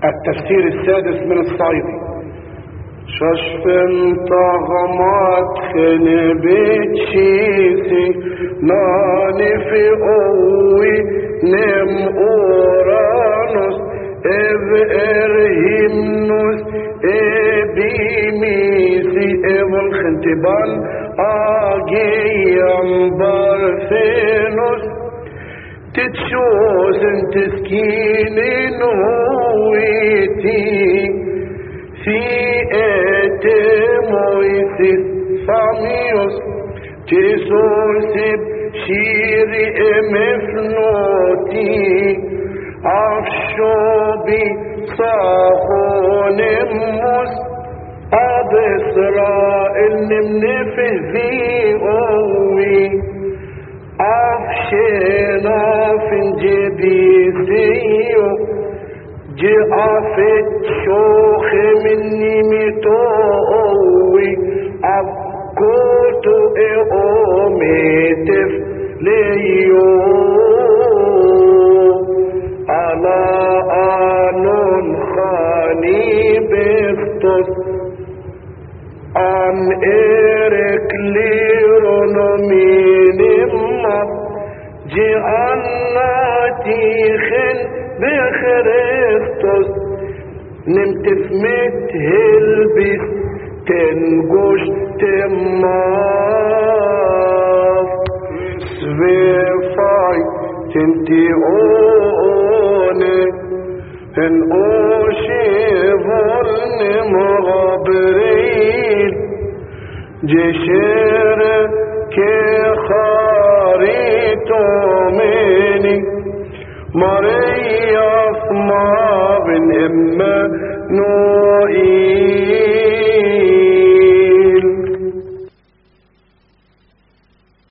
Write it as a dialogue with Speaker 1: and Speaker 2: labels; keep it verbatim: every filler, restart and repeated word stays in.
Speaker 1: التفسير السادس من الصعيدي. ششف طغمات خن بتشيسي ناني في قوي نم اورانوس اذ ارهمنوس ابيميسي اذن خنتبان اجيام بارثينوس تتشوز تسكين نويتي في اتمويسيس فاميوس تسوسب شيري امفنوتي عفشوبي صاحون اموس اب اسرائيل نمنفه في قوي عفشنا في جبيسيو جعفت شوخ مني متوي عبكوتو اقوميتف ليو على آنون خاني بفتس عن إيرك ليرونومين مط جعلناتي خن بخريستوس نمت في متهلبس تنقوش تماف سويفاي تنتي اوني ان اوشي ظلم غابرين جشير كي خاريتو مني مريا اسمع بن اما نور